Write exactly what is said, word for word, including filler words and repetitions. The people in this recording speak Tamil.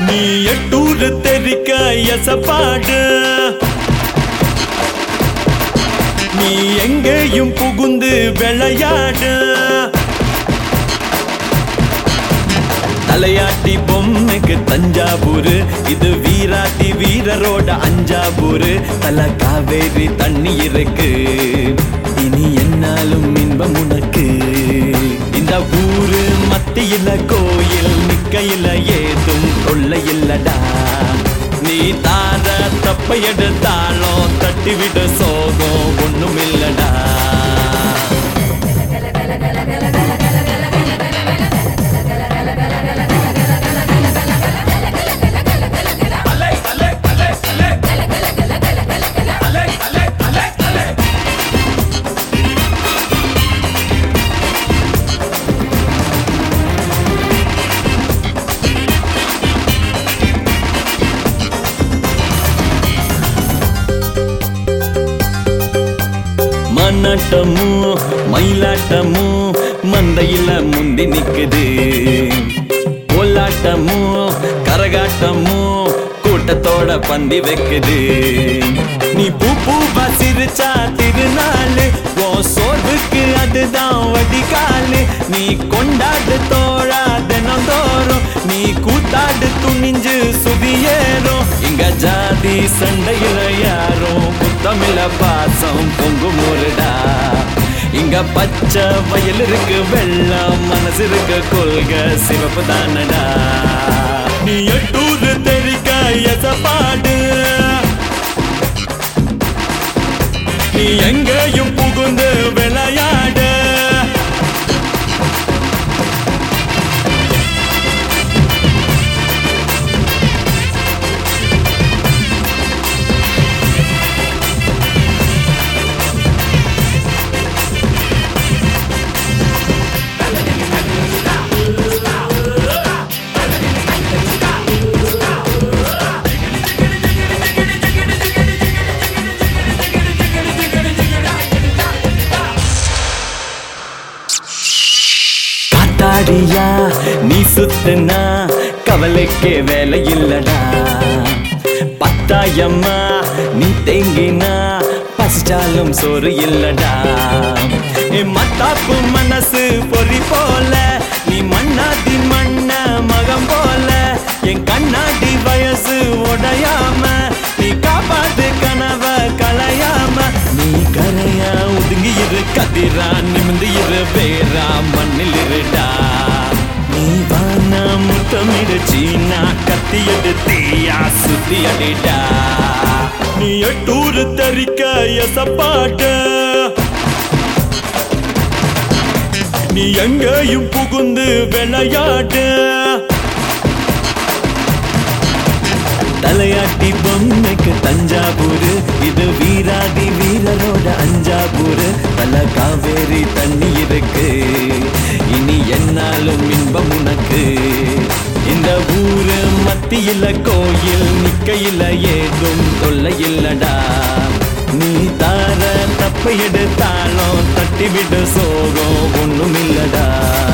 நீ எட்டூர் தெரிக்க எசப்பாடு நீ எங்கேயும் புகுந்து விளையாடு தலையாட்டி பொம்மைக்கு தஞ்சாவூர் இது வீராட்டி வீரரோட அஞ்சாவூர் தல காவேரி தண்ணி இருக்கு இனி என்னாலும் இன்பம் உனக்கு இந்த ஊரு மத்தியில கோயில் நிக்கையில ஏதும் தொல்லை இல்லடா நீ தார தப்ப எடுத்தாலும் தட்டிவிட சோகம் ஒண்ணும் இல்லடா மன்னாட்டமும் மயிலாட்டமும் மந்தையில முந்தி நிக்குது கோலாட்டமும் கரகாட்டமும் கூட்டத்தோட பந்தி வைக்குது நீ பூ பூவா சிரிச்சா திருநாள் உன் சோர்வுக்கு அதுதான் வடிகாலு நீ கொண்டாடு தோழா தினம் தோறும் நீ கூத்தாடு துணிஞ்சு சுதியேறும் இங்க ஜாதி சண்டையில யாரும் குத்தமில்ல பாசம் பொங்கு முருடா இங்க பச்சை வயல் இருக்கு வெள்ளம் மனசு இருக்கு கொள்கை சிவப்பு தானடா நீ எட்டூர் தெரிக்க எசப்பாடு நீ எங்கேயும் புகுந்து விளையாடு காத்தாடியா நீ சுத்துனா கவலைக்கே வேலை இல்லடா பத்தாயம்மா நீ தேங்கினா பசிச்சாலும் சோறு இல்லடா மத்தாப்பு மனசு பொறி போல நீ மண்ணாதி மண்ண மகம் போல என் கண்ணாடி வயசு உடையாம நீ காப்பாத்து கனவ கலையாம நீ கரையா ஒதுங்கி இரு கதிரா நிமிந்து இரு வேறா மண்ணில் இருடா நீ வானா முத்தமிடு சீனா கத்தி எடுத்தியா சுத்தி அடிடா நீ எட்டூர் தெரிக்க எசப்பாட்டு நீ எங்கேயும் புகுந்து விளையாடு தலையாட்டி பொம்மைக்கு தஞ்சாவூர் இது வீராதி வீரரோட அஞ்சாவூர் தல காவேரி தண்ணி இருக்கு இனி என்னாலும் இன்பம் உனக்கு இந்த ஊரு மத்தியில கோயில் நிக்கையில ஏதும் தொல்லை இல்லடா நீ தார தப்ப எடுத்தாலும் தட்டிவிடு சோகம் ஒண்ணும் இல்லடா